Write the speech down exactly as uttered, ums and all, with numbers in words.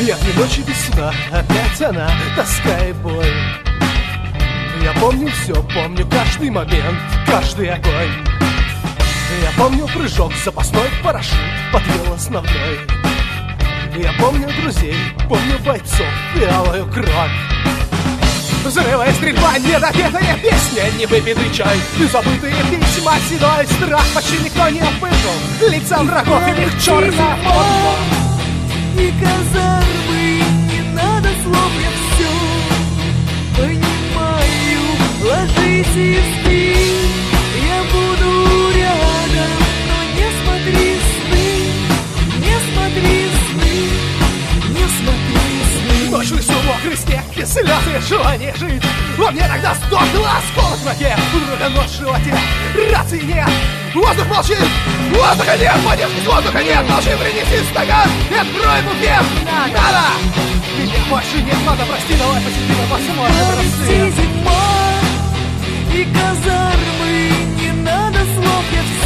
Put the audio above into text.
Я две ночи без сна, опять она, тоска и боль. Я помню все, помню каждый момент, каждый огонь. Я помню прыжок, запасной парашют подвел основной. Я помню друзей, помню бойцов и алую кровь. Взрывая стрельба, недопетая песня, невыпитый чай и забытые письма, седой страх почти никто не опытал. Лица врагов и их черная форма. И казармы, не надо слов, я все понимаю. Ложись и спи, я буду рядом, но не смотри сны, не смотри сны, не смотри сны. Ночь в лесу, мокрый снег и слезы, желание жить. Во мне тогда сдохла осколок в ноге, вдруг нож в животе, рации нет. Воздух молчит, воздуха нет, подержись, воздуха нет, молчи, принеси стакан и открой буфет. Надо! Меня больше нет, надо, прости, давай посидим и посмотрим Все зима и казармы, не надо слов, я все